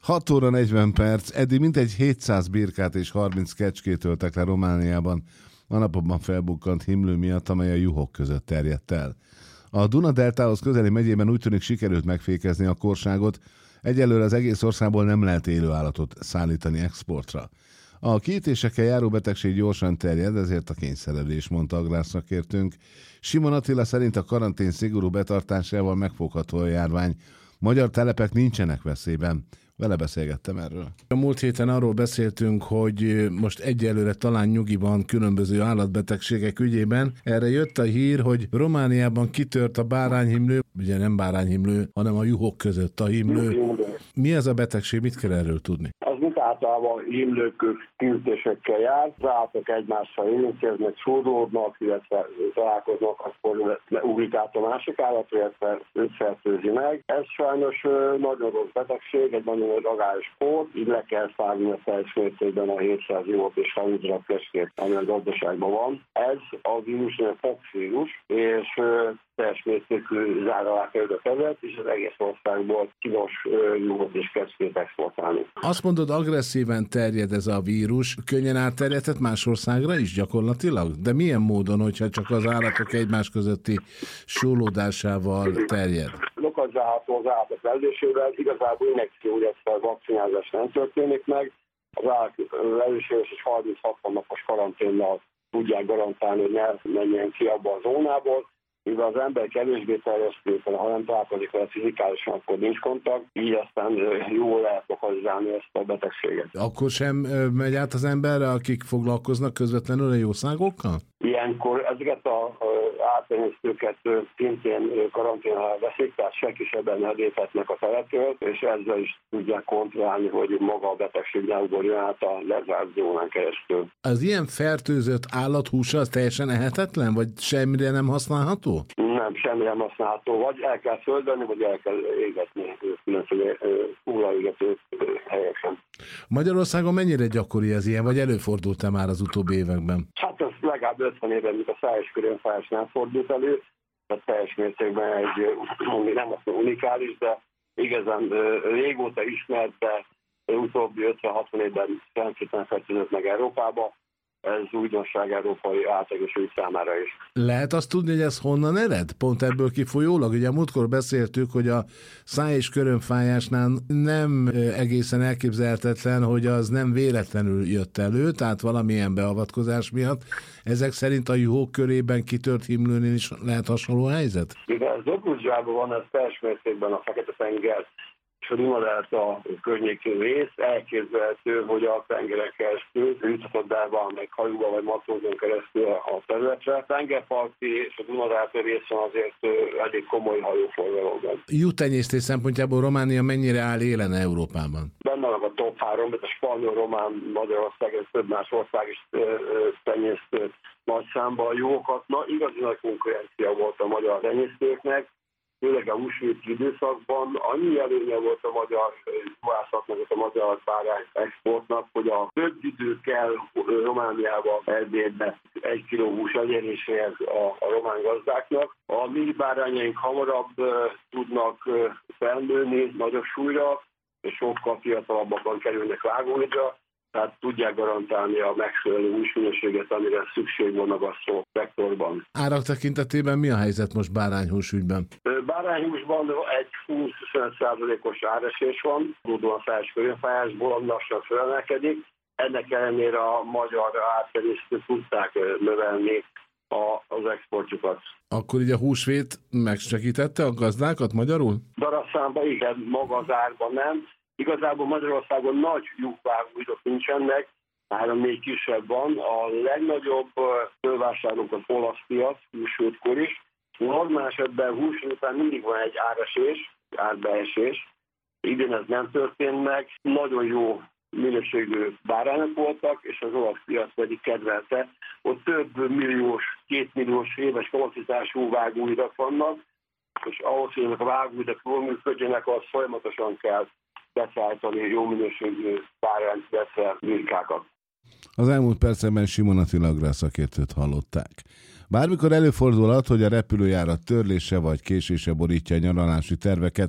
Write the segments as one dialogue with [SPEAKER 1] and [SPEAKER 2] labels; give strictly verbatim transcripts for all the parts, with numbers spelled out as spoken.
[SPEAKER 1] hat óra negyven perc, eddig mintegy hétszáz birkát és harminc kecskét öltek le Romániában a napokban felbukkant himlő miatt, amely a juhok között terjedt el. A Duna-deltához közeli megyében úgy tűnik sikerült megfékezni a korságot, egyelőre az egész országból nem lehet élő állatot szállítani exportra. A kiítésekkel járó betegség gyorsan terjed, ezért a kényszeredés, mondta agrárszakértőnk. Simon Attila szerint a karantén szigorú betartásával megfogható a járvány. Magyar telepek nincsenek veszélyben. Vele beszélgettem erről. A múlt héten arról beszéltünk, hogy most egyelőre talán nyugi van különböző állatbetegségek ügyében. Erre jött a hír, hogy Romániában kitört a bárányhimlő, ugye nem bárányhimlő, hanem a juhok között a himlő. Mi ez a betegség, mit kell erről tudni?
[SPEAKER 2] Az mint általában himlők kiütésekkel jár, az állatok egymással érintkeznek, súrlódnak, illetve találkoznak, akkor ugrik át a másik állat, illetve összefertőzi meg. Ez sajnos nagyon rossz betegség, egy nagyon ragályos pót, így le kell szállni a teljes mértékben a hétszáz juhot és harminc darab kecskét, ami a gazdaságban van. Ez a vírus, a poxvírus, és teljes mértékű zár alá kerül a terület, és az egész országból tilos juhot és kecskét exportálni.
[SPEAKER 1] Azt mondod, agresszíven terjed ez a vírus, könnyen átterjedhet más országra is gyakorlatilag? De milyen módon, hogyha csak az állatok egymás közötti súrlódásával terjed?
[SPEAKER 2] Lokalizálható az állatok lelősével, igazából injekció, illetve vakcinázás nem történik meg. Az állatok lelősével és harminc-hatvan napos karanténnal tudják garantálni, hogy ne menjen ki abba a zónából. Mivel az ember kevésbé terjesztő, ha nem találkozik vele fizikálisan, akkor nincs kontakt, így aztán jól lehet lokalizálni ezt a betegséget. Akkor sem megy át az emberre, akik foglalkoznak közvetlenül a jószágokkal? Ilyenkor ezeket az áttenyésztőket szintén karanténra veszik, tehát senki sem benne léphetnek a telepről, és ezzel is tudják kontrollálni, hogy maga a betegség ne ugorjon át a lezárt zónán keresztül. Az ilyen fertőzött állathúsa az teljesen ehetetlen, vagy semmire nem használható? Nem, semmire nem használható. Vagy el kell földölni, vagy el kell égetni különféle hullaégető helyeken. Magyarországon mennyire gyakori ez ilyen, vagy előfordult-e már az utóbbi években? Hát ez legalább ötven évben, mint a szájas körönfájás nem fordult elő, tehát teljes mértékben egy, nem azt mondom unikális, de igazán régóta ismert, de utóbbi ötven-hatvan évben rendszerűen fertőzött meg Európába. Ez újdonság európai általánosügy számára is. Lehet azt tudni, hogy ez honnan ered? Pont ebből kifolyólag? Ugye a múltkor beszéltük, hogy a száj- és körömfájásnál nem egészen elképzelhetetlen, hogy az nem véletlenül jött elő, tehát valamilyen beavatkozás miatt. Ezek szerint a juhok körében kitört himlőnél is lehet hasonló helyzet? Igen, ez Dobrudzsában van, ez teljes mértékben a Fekete-tenger és a Duna-delta környéki rész, elképzelhető, hogy a tengeren keresztül juthatott el valamelyik hajóba vagy matrózon keresztül a területre. A tengerparti és a Duna-delta részen azért elég komoly hajóforgalomban. Juhtenyésztés szempontjából Románia mennyire áll élen Európában? Benne van a top három, mert a spanyol, román, Magyarország, és több más ország is tenyészt nagy számban a juhokat. Na, igazi nagy konkurencia volt a magyar tenyésztőknek, főleg a húsvéti időszakban annyi előnye volt a magyar juhászatnak, a magyar bárány exportnak, hogy a több idő kell Romániába Erdélybe egy kiló hús eléréséhez a, a román gazdáknak. A mi bárányaink hamarabb uh, tudnak uh, felnőni nagyobb súlyra, és sokkal fiatalabban kerülnek vágóidra, tehát tudják garantálni a megfelelő húsminőséget, amire szükség van a gasztro-szektorban. Árak tekintetében mi a helyzet most bárányhús ügyben? Bárányhúsban egy húsz-huszonöt százalékos áresés van, tudóan szájas körönfájásból lassan felemelkedik. Ennek ellenére a magyar átterjesztők tudták növelni a, az exportjukat. Akkor így a húsvét megsegítette a gazdákat magyarul? Darabszámban igen, maga az árban nem. Igazából Magyarországon nagy juhvágóidok nincsenek, három-négy kisebb van. A legnagyobb fölvásárlók az olasz piac, húsvétkor is. Normál esetben húsvét után mindig van egy áresés, árbeesés. Idén ez nem történt meg. Nagyon jó minőségű bárányok voltak, és az olasz piac pedig kedvelte. Ott több milliós, kétmilliós éves kapacitású vágóidak vannak, és ahhoz, hogy ezek a vágóidak jól működjenek, az folyamatosan kell beszállítani jó minőségű bárányt, illetve birkákat. Az elmúlt percekben Simon Attila agrárszakértőt hallották. Bármikor előfordulhat, hogy a repülőjárat törlése vagy késése borítja a nyaralási terveket,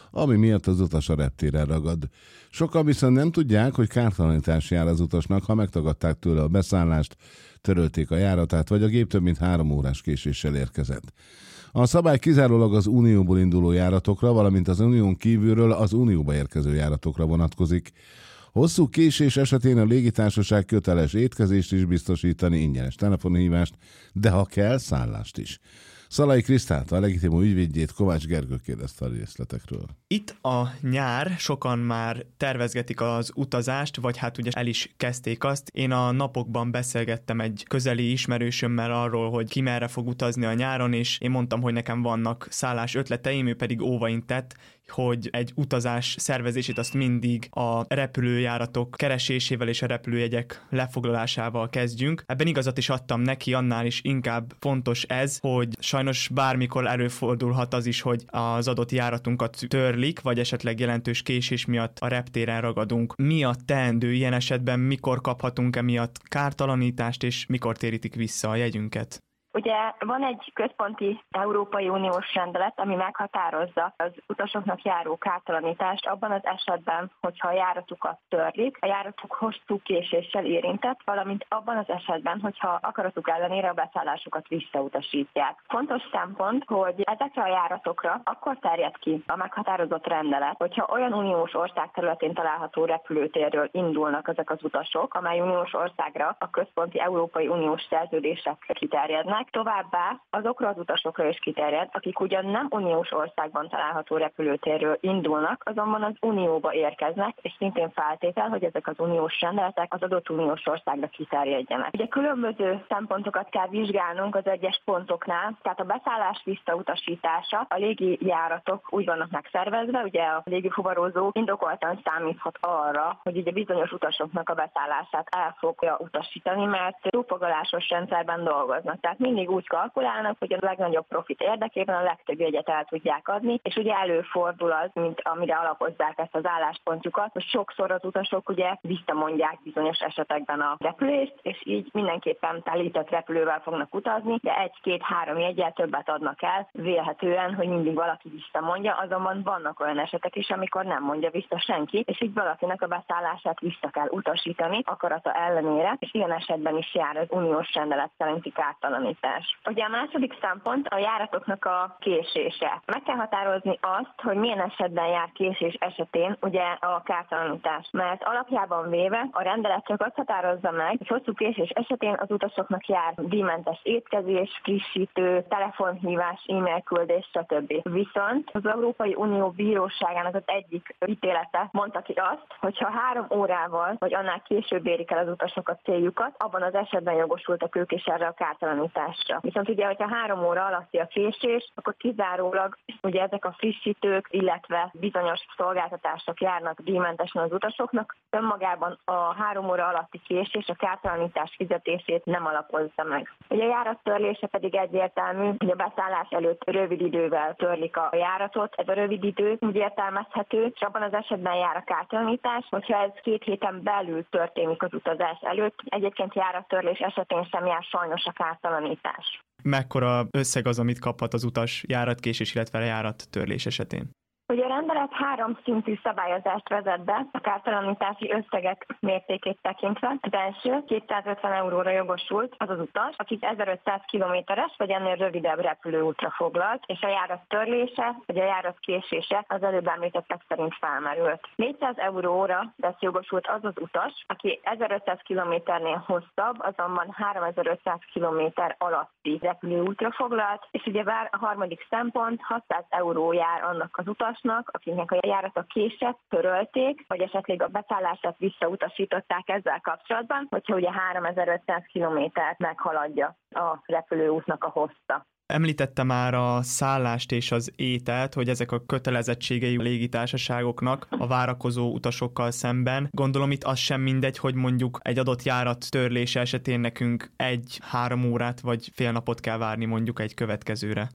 [SPEAKER 1] ami miatt az utas a reptéren ragad. Sokan viszont nem tudják, hogy kártalanítás jár az utasnak, ha megtagadták tőle a beszállást, törölték a járatát, vagy a gép több mint három órás késéssel érkezett. A szabály kizárólag az Unióból induló járatokra, valamint az Unión kívülről az Unióba érkező járatokra vonatkozik. Hosszú késés esetén a légitársaság köteles étkezést is biztosítani, ingyenes telefonhívást, de ha kell, szállást is. Szalai Krisztát, a Legitimum ügyvédjét Kovács Gergő kérdezte a részletekről.
[SPEAKER 3] Itt a nyár, sokan már tervezgetik az utazást, vagy hát ugye el is kezdték azt. Én a napokban beszélgettem egy közeli ismerősömmel arról, hogy ki merre fog utazni a nyáron, és én mondtam, hogy nekem vannak szállás ötleteim, ő pedig óvaintett, hogy egy utazás szervezését azt mindig a repülőjáratok keresésével és a repülőjegyek lefoglalásával kezdjünk. Ebben igazat is adtam neki, annál is inkább fontos ez, hogy sajnos bármikor előfordulhat az is, hogy az adott járatunkat törlik, vagy esetleg jelentős késés miatt a reptéren ragadunk. Mi a teendő ilyen esetben, mikor kaphatunk emiatt kártalanítást, és mikor térítik vissza a jegyünket?
[SPEAKER 4] Ugye van egy központi Európai Uniós rendelet, ami meghatározza az utasoknak járó kártalanítást abban az esetben, hogyha a járatukat törlik, a járatuk hosszú késéssel érintett, valamint abban az esetben, hogyha akaratuk ellenére a beszállásukat visszautasítják. Fontos szempont, hogy ezekre a járatokra akkor terjed ki a meghatározott rendelet, hogyha olyan uniós ország területén található repülőtérről indulnak ezek az utasok, amely uniós országra a központi Európai Uniós szerződések kiterjednek. Továbbá azokra az utasokra is kiterjed, akik ugyan nem uniós országban található repülőtérről indulnak, azonban az unióba érkeznek, és szintén feltétel, hogy ezek az uniós rendeletek az adott uniós országra kiterjedjenek. Ugye különböző szempontokat kell vizsgálnunk az egyes pontoknál, tehát a beszállás visszautasítása, a légi járatok úgy vannak megszervezve, ugye a légi fuvarozó indokoltan számíthat arra, hogy ugye bizonyos utasoknak a beszállását el fogja utasítani, mert túlfogalásos rendszerben dolgoznak. Tehát mindig úgy kalkulálnak, hogy a legnagyobb profit érdekében a legtöbb jegyet el tudják adni, és ugye előfordul az, mint amire alapozzák ezt az álláspontjukat, hogy sokszor az utasok ugye visszamondják bizonyos esetekben a repülést, és így mindenképpen telített repülővel fognak utazni, de egy-két-három jeggyel többet adnak el, vélhetően, hogy mindig valaki visszamondja, azonban vannak olyan esetek is, amikor nem mondja vissza senki, és így valakinek a beszállását vissza kell utasítani akarata ellenére, és ilyen esetben is jár az uniós rendelet szerinti kártalanítás. Ugye a második szempont a járatoknak a késése. Meg kell határozni azt, hogy milyen esetben jár késés esetén ugye a kártalanítás. Mert alapjában véve a rendelet csak azt határozza meg, hogy hosszú késés esetén az utasoknak jár díjmentes étkezés, frissítő, telefonhívás, e-mail küldés, stb. Viszont az Európai Unió bíróságának az egyik ítélete mondta ki azt, hogyha három órával vagy annál később érik el az utasok a céljukat, abban az esetben jogosultak ők is erre a kártalanításra. Viszont ugye, hogyha három óra alatti a késés, akkor kizárólag ugye ezek a frissítők, illetve bizonyos szolgáltatások járnak díjmentesen az utasoknak. Önmagában a három óra alatti késés a kártalanítás fizetését nem alapozza meg. Ugye a járat törlése pedig egyértelmű, hogy a beszállás előtt rövid idővel törlik a járatot. Ez a rövid idő úgy értelmezhető, és abban az esetben jár a kártalanítás, hogyha ez két héten belül történik az utazás előtt. Egyébként járattörlés esetén sem jár sajnos a kártalanítás.
[SPEAKER 3] Mekkora összeg az, amit kaphat az utas járatkésés, illetve járattörlés esetén?
[SPEAKER 4] Ugye a rendelet három szintű szabályozást vezet be a kártalanítási összegek mértékét tekintve. Az első kétszázötven euróra jogosult az az utas, akik ezerötszáz kilométeres vagy ennél rövidebb repülőútra foglalt, és a járat törlése vagy a járat késése az előbb említettek szerint felmerült. négyszáz euróra lesz jogosult az az utas, aki ezerötszáz kilométernél hosszabb, azonban háromezer-ötszáz kilométer alatti repülőútra foglalt, és ugye bár a harmadik szempont hatszáz euró jár annak az utas, akiknek a járata késett, törölték, vagy esetleg a beszállását visszautasították ezzel kapcsolatban, hogyha ugye háromezer-ötszáz kilométert meghaladja a repülőútnak a hossza.
[SPEAKER 3] Említette már a szállást és az ételt, hogy ezek a kötelezettségei a légitársaságoknak a várakozó utasokkal szemben. Gondolom itt az sem mindegy, hogy mondjuk egy adott járat törlése esetén nekünk egy-három órát vagy fél napot kell várni mondjuk egy következőre.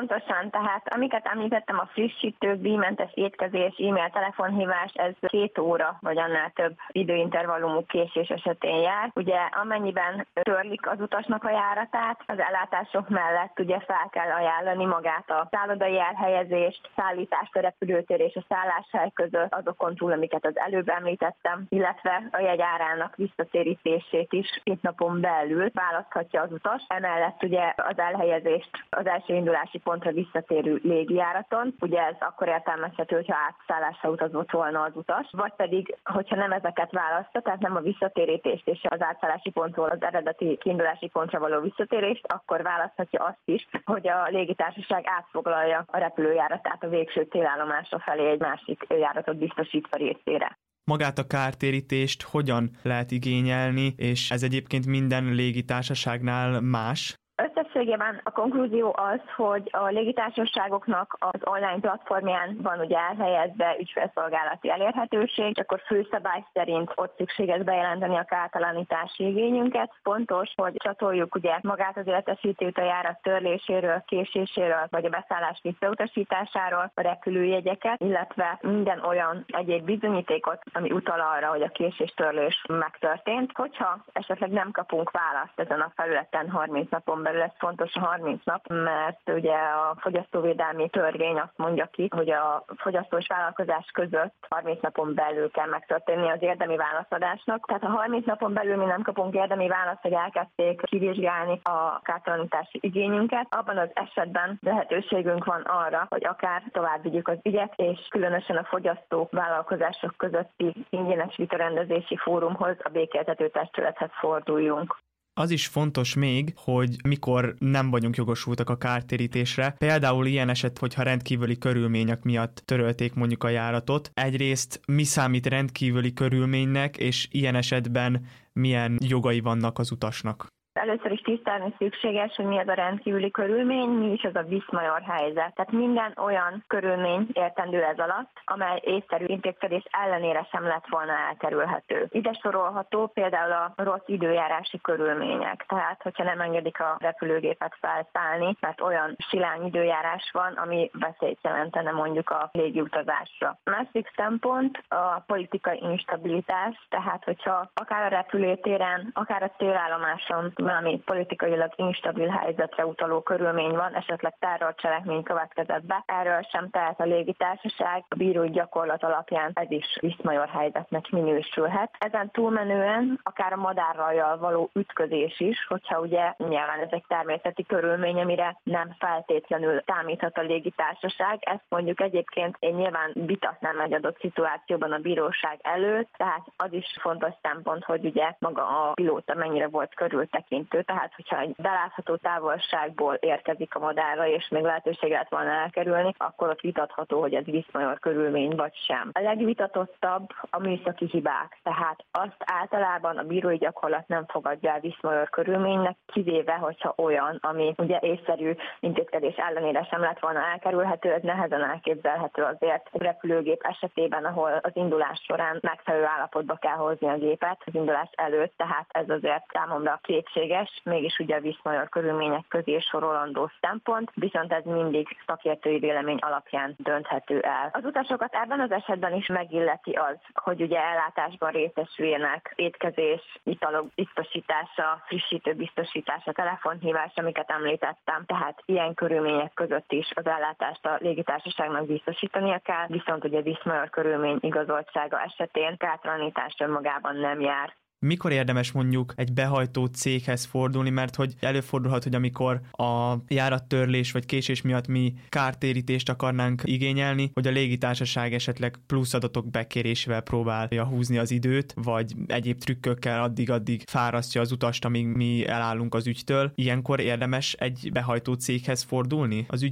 [SPEAKER 4] Pontosan, tehát amiket említettem, a frissítők, díjmentes étkezés, e-mail, telefonhívás, ez két óra vagy annál több időintervallumú késés esetén jár. Ugye amennyiben törlik az utasnak a járatát, az ellátások mellett ugye fel kell ajánlani magát a szállodai elhelyezést, szállítást a repülőtér és a szálláshely között, azokon túl, amiket az előbb említettem, illetve a jegyárának visszatérítését is két napon belül választhatja az utas. Emellett ugye az elhelyezést az első indulási pontra visszatérő légijáraton, ugye ez akkor értelmezhető, hogyha átszállásra utazott volna az utas, vagy pedig, hogyha nem ezeket választja, tehát nem a visszatérítést és az átszállási pontról az eredeti kiindulási pontra való visszatérést, akkor választhatja azt is, hogy a légitársaság átfoglalja a repülőjáratát a végső célállomásra felé egy másik járatot biztosítva részére.
[SPEAKER 3] Magát a kártérítést hogyan lehet igényelni, és ez egyébként minden légitársaságnál más?
[SPEAKER 4] Összességében a konklúzió az, hogy a légitársaságoknak az online platformján van ugye elhelyezve ügyfélszolgálati elérhetőség, és akkor főszabály szerint ott szükséges bejelenteni a kártalanítási igényünket. Fontos, hogy csatoljuk ugye magát az értesítőt a járat törléséről, késéséről, vagy a beszállás visszautasításáról, a repülőjegyeket, illetve minden olyan egyéb bizonyítékot, ami utal arra, hogy a késés-törlés megtörtént. Hogyha esetleg nem kapunk választ ezen a felületen harminc napon belül, ez fontos a harminc nap, mert ugye a fogyasztóvédelmi törvény azt mondja ki, hogy a fogyasztó és vállalkozás között harminc napon belül kell megtörténni az érdemi válaszadásnak. Tehát ha harminc napon belül mi nem kapunk érdemi választ, hogy elkezdték kivizsgálni a kártalanítási igényünket, abban az esetben lehetőségünk van arra, hogy akár tovább vigyük az ügyet, és különösen a fogyasztók, vállalkozások közötti ingyenes vitarendezési fórumhoz, a békéltető testülethez forduljunk.
[SPEAKER 3] Az is fontos még, hogy mikor nem vagyunk jogosultak a kártérítésre. Például ilyen eset, hogyha rendkívüli körülmények miatt törölték mondjuk a járatot. Egyrészt mi számít rendkívüli körülménynek, és ilyen esetben milyen jogai vannak az utasnak?
[SPEAKER 4] Először is tisztázni szükséges, hogy mi az a rendkívüli körülmény, mi is az a viszmajor helyzet. Tehát minden olyan körülmény értendő ez alatt, amely észszerű intézkedés ellenére sem lett volna elkerülhető. Ide sorolható például a rossz időjárási körülmények. Tehát, hogyha nem engedik a repülőgépet felszállni, mert olyan silány időjárás van, ami veszélyt jelentene mondjuk a légiutazásra. Másik szempont a politikai instabilitás, tehát hogyha akár a repülőtéren, akár a célállomáson valami politikailag instabil helyzetre utaló körülmény van, esetleg terrorcselekmény következett be. Erről sem tehet a légitársaság, a bírói gyakorlat alapján ez is viszmajor helyzetnek minősülhet. Ezen túlmenően akár a madárrajjal való ütközés is, hogyha ugye nyilván ez egy természeti körülmény, amire nem feltétlenül számíthat a légitársaság. Ezt mondjuk egyébként én nyilván vitatnám egy adott szituációban a bíróság előtt, tehát az is fontos szempont, hogy ugye maga a pilóta mennyire volt körültekintő. Tehát, hogyha egy belátható távolságból érkezik a madárra, és még lehetőség lett volna elkerülni, akkor ott vitatható, hogy ez viszmajor körülmény vagy sem. A legvitatottabb a műszaki hibák, tehát azt általában a bírói gyakorlat nem fogadja el viszmajor körülménynek, kivéve, hogyha olyan, ami ugye észszerű intézkedés ellenére sem lett volna elkerülhető, ez nehezen elképzelhető azért a repülőgép esetében, ahol az indulás során megfelelő állapotba kell hozni a gépet az indulás előtt, tehát ez azért számomra kétség. Mégis ugye a viszmajor körülmények közé sorolandó szempont, viszont ez mindig szakértői vélemény alapján dönthető el. Az utasokat ebben az esetben is megilleti az, hogy ugye ellátásban részesüljenek, étkezés, italok biztosítása, frissítő biztosítása, telefonhívás, amiket említettem, tehát ilyen körülmények között is az ellátást a légitársaságnak biztosítania kell, viszont ugye viszmajor körülmény igazoltsága esetén kártalanítás önmagában nem jár.
[SPEAKER 3] Mikor érdemes mondjuk egy behajtó céghez fordulni, mert hogy előfordulhat, hogy amikor a járattörlés vagy késés miatt mi kártérítést akarnánk igényelni, hogy a légitársaság esetleg plusz adatok bekérésével próbálja húzni az időt, vagy egyéb trükkökkel addig-addig fárasztja az utast, amíg mi elállunk az ügytől. Ilyenkor érdemes egy behajtó céghez fordulni az ügyben?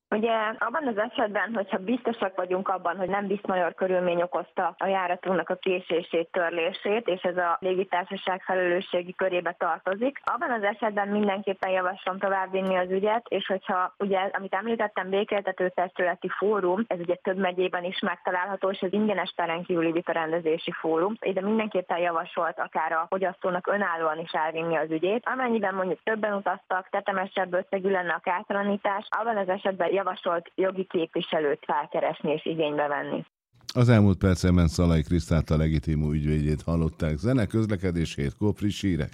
[SPEAKER 4] Ugye abban az esetben, hogyha biztosak vagyunk abban, hogy nem viszmajor körülmény okozta a járatunknak a késését, törlését, és ez a légitársaság felelősségi körébe tartozik, abban az esetben mindenképpen javaslom továbbvinni az ügyet, és hogyha ugye, amit említettem, békéltető testületi fórum, ez ugye több megyében is megtalálható, és ez ingyenes perenkívüli vitarendezési fórum, ide mindenképpen javasolt akár a fogyasztónak önállóan is elvinni az ügyét. Amennyiben mondjuk többen utaztak, tetemesebb összegű lenne a kártalanítás, abban az esetben javasolt jogi képviselőt felkeresni és igénybe venni.
[SPEAKER 1] Az elmúlt percekben Szalai Krisztát, a Legitimum ügyvédjét hallották. Zene, közlekedés, hétkor friss hírek.